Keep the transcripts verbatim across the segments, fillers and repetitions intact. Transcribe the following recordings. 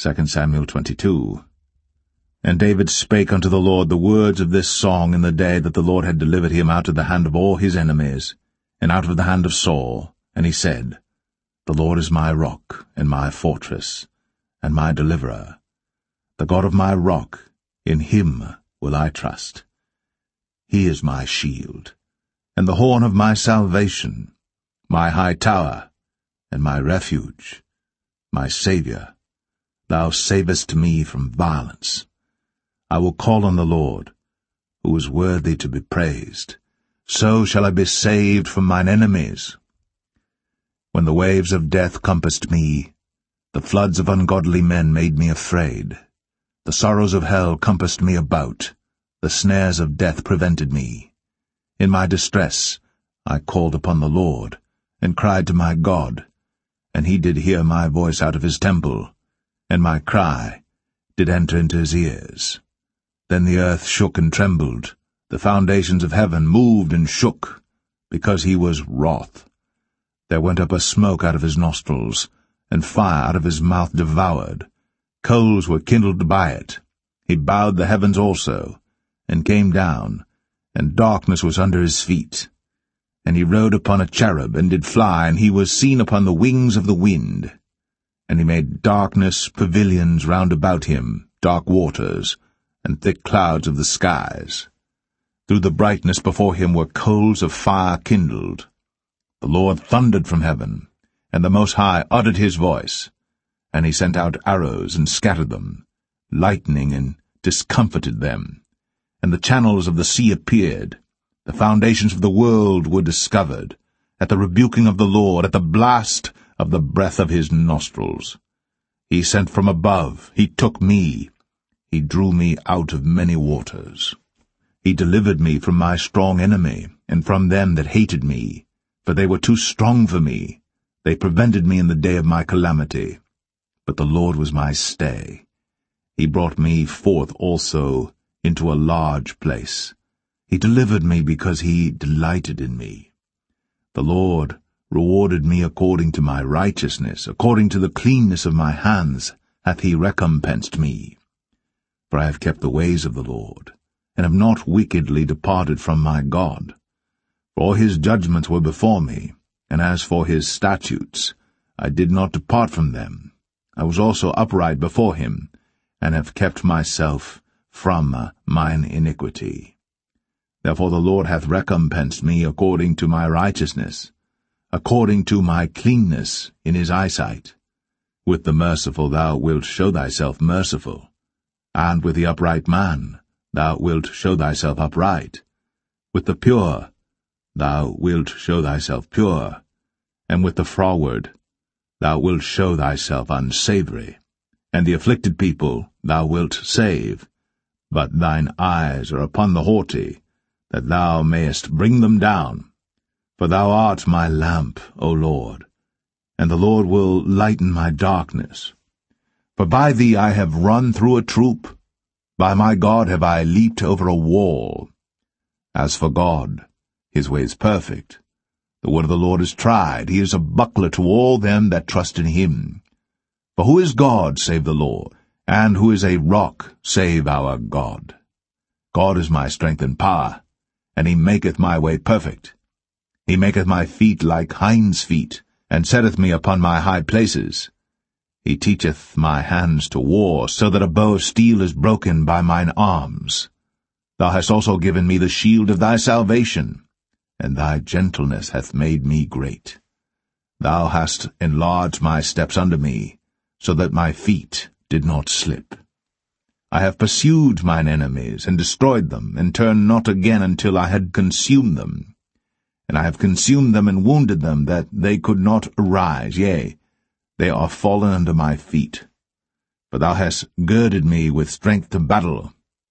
Second Samuel twenty-two. And David spake unto the Lord the words of this song in the day that the Lord had delivered him out of the hand of all his enemies, and out of the hand of Saul. And he said, The Lord is my rock, and my fortress, and my deliverer. The God of my rock, in him will I trust. He is my shield, and the horn of my salvation, my high tower, and my refuge, my Saviour. Thou savest me from violence. I will call on the Lord, who is worthy to be praised. So shall I be saved from mine enemies. When the waves of death compassed me, the floods of ungodly men made me afraid. The sorrows of hell compassed me about, the snares of death prevented me. In my distress I called upon the Lord, and cried to my God, and he did hear my voice out of his temple, and my cry did enter into his ears. Then the earth shook and trembled, the foundations of heaven moved and shook, because he was wroth. There went up a smoke out of his nostrils, and fire out of his mouth devoured. Coals were kindled by it. He bowed the heavens also, and came down, and darkness was under his feet. And he rode upon a cherub, and did fly, and he was seen upon the wings of the wind. And he made darkness pavilions round about him, dark waters, and thick clouds of the skies. Through the brightness before him were coals of fire kindled. The Lord thundered from heaven, and the Most High uttered his voice. And he sent out arrows and scattered them, lightning and discomfited them. And the channels of the sea appeared. The foundations of the world were discovered, at the rebuking of the Lord, at the blast of the breath of his nostrils. He sent from above, he took me, he drew me out of many waters. He delivered me from my strong enemy, and from them that hated me, for they were too strong for me. They prevented me in the day of my calamity. But the Lord was my stay. He brought me forth also into a large place. He delivered me because he delighted in me. The Lord rewarded me according to my righteousness, according to the cleanness of my hands hath he recompensed me. For I have kept the ways of the Lord, and have not wickedly departed from my God. For all his judgments were before me, and as for his statutes, I did not depart from them. I was also upright before him, and have kept myself from uh, mine iniquity. Therefore the Lord hath recompensed me according to my righteousness, according to my cleanness in his eyesight. With the merciful thou wilt show thyself merciful, and with the upright man thou wilt show thyself upright. With the pure thou wilt show thyself pure, and with the froward thou wilt show thyself unsavoury, and the afflicted people thou wilt save. But thine eyes are upon the haughty, that thou mayest bring them down. For thou art my lamp, O Lord, and the Lord will lighten my darkness. For by thee I have run through a troop, by my God have I leaped over a wall. As for God, his way is perfect. The word of the Lord is tried. He is a buckler to all them that trust in him. For who is God save the Lord? And who is a rock save our God? God is my strength and power, and he maketh my way perfect. He maketh my feet like hinds' feet, and setteth me upon my high places. He teacheth my hands to war, so that a bow of steel is broken by mine arms. Thou hast also given me the shield of thy salvation, and thy gentleness hath made me great. Thou hast enlarged my steps under me, so that my feet did not slip. I have pursued mine enemies, and destroyed them, and turned not again until I had consumed them. And I have consumed them and wounded them, that they could not arise, yea, they are fallen under my feet. For thou hast girded me with strength to battle.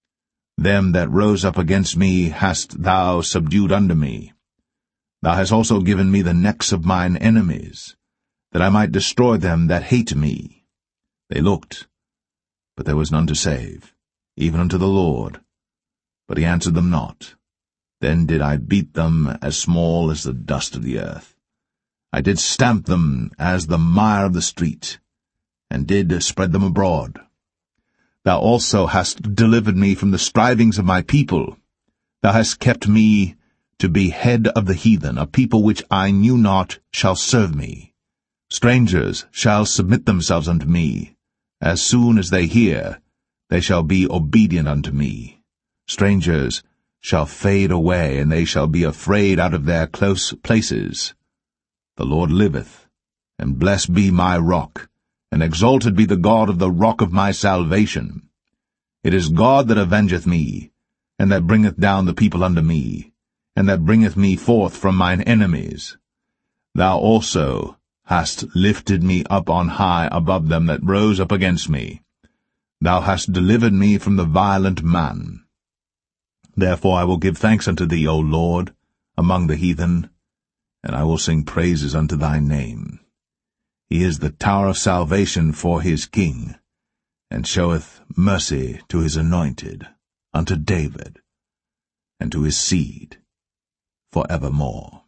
Them that rose up against me hast thou subdued under me. Thou hast also given me the necks of mine enemies, that I might destroy them that hate me. They looked, but there was none to save, even unto the Lord. But he answered them not. Then did I beat them as small as the dust of the earth. I did stamp them as the mire of the street, and did spread them abroad. Thou also hast delivered me from the strivings of my people. Thou hast kept me to be head of the heathen. A people which I knew not shall serve me. Strangers shall submit themselves unto me. As soon as they hear, they shall be obedient unto me. Strangers shall fade away, and they shall be afraid out of their close places. The Lord liveth, and blessed be my rock, and exalted be the God of the rock of my salvation. It is God that avengeth me, and that bringeth down the people unto me, and that bringeth me forth from mine enemies. Thou also hast lifted me up on high above them that rose up against me. Thou hast delivered me from the violent man. Therefore I will give thanks unto thee, O Lord, among the heathen, and I will sing praises unto thy name. He is the tower of salvation for his king, and showeth mercy to his anointed, unto David, and to his seed for evermore.